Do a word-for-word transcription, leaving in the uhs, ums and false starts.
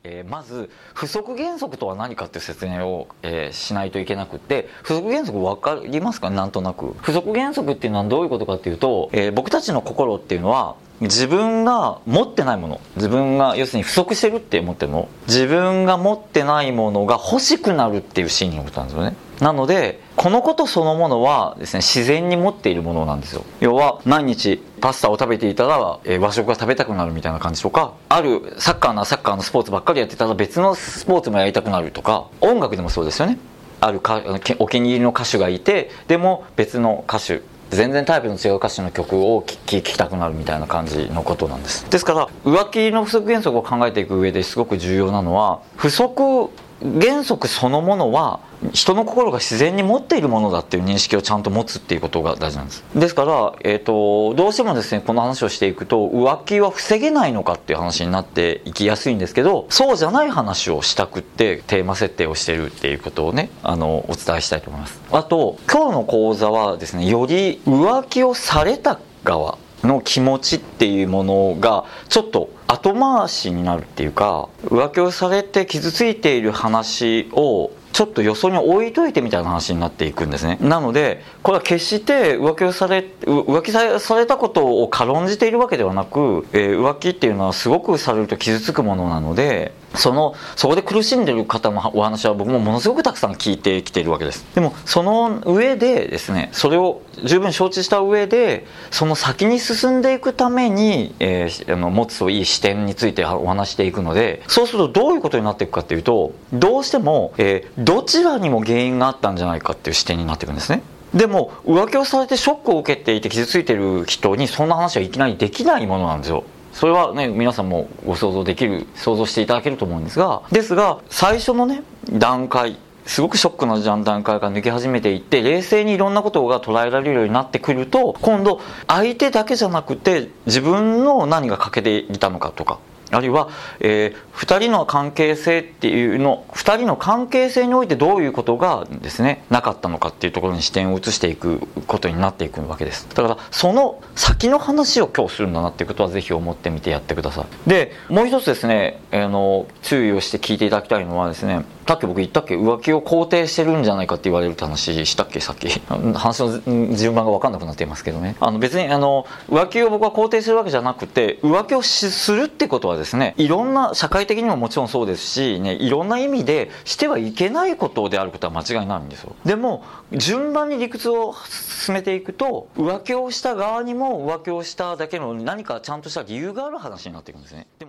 えー、まず不足原則とは何かっていう説明を、えー、しないといけなくて、不足原則分かりますか？なんとなく不足原則っていうのはどういうことかっていうと、えー、僕たちの心っていうのは自分が持ってないもの、自分が要するに不足してるって思ってるの、自分が持ってないものが欲しくなるっていう心理のことなんですよね。なのでこのことそのものはですね、自然に持っているものなんですよ。要は毎日パスタを食べていたら、えー、和食が食べたくなるみたいな感じとか、あるサッカーなサッカーのスポーツばっかりやってたら別のスポーツもやりたくなるとか、音楽でもそうですよね。あるかお気に入りの歌手がいて、でも別の歌手、全然タイプの違う歌手の曲を聴ききたくなるみたいな感じのことなんです。ですから浮気の不足原則を考えていく上ですごく重要なのは、不足原則そのものは人の心が自然に持っているものだっていう認識をちゃんと持つっていうことが大事なんです。ですから、えーと、どうしてもですねこの話をしていくと浮気は防げないのかっていう話になっていきやすいんですけど、そうじゃない話をしたくってテーマ設定をしてるっていうことをね、あのお伝えしたいと思います。あと今日の講座はですね、より浮気をされた側の気持ちっていうものがちょっと後回しになるっていうか、浮気をされて傷ついている話をちょっとよそに置いといてみたいな話になっていくんですね。なのでこれは決して浮気をされ浮気されたことを軽んじているわけではなく、えー、浮気っていうのはすごくされると傷つくものなので、そのそこで苦しんでいる方のお話は僕もものすごくたくさん聞いてきているわけです。でもその上でですね、それを十分承知した上でその先に進んでいくために、えー、あの持つといい視点についてお話していくので、そうするとどういうことになっていくかっていうと、どうしても、えー、どちらにも原因があったんじゃないかっていう視点になっていくんですね。でも浮気をされてショックを受けていて傷ついている人にそんな話はいきなりできないものなんですよ。それはね、皆さんもご想像できる、想像していただけると思うんですが、ですが最初のね段階、すごくショックな段階から抜け始めていって冷静にいろんなことが捉えられるようになってくると、今度相手だけじゃなくて自分の何が欠けていたのかとか、あるいは、えー、ふたりの関係性っていうのふたりの関係性においてどういうことがですねなかったのかっていうところに視点を移していくことになっていくわけです。だからその先の話を今日するんだなっていうことはぜひ思ってみてやってください。でもう一つですね、あの注意をして聞いていただきたいのはですね、さっき僕言ったっけ、浮気を肯定してるんじゃないかって言われるって話したっけ、さっき話の順番が分かんなくなっていますけどね、あの別にあの浮気を僕は肯定するわけじゃなくて、浮気をするってことはですね、いろんな社会的にももちろんそうですし、ね、いろんな意味でしてはいけないことであることは間違いないんですよ。でも順番に理屈を進めていくと、浮気をした側にも浮気をしただけの何かちゃんとした理由がある話になっていくんですね。でも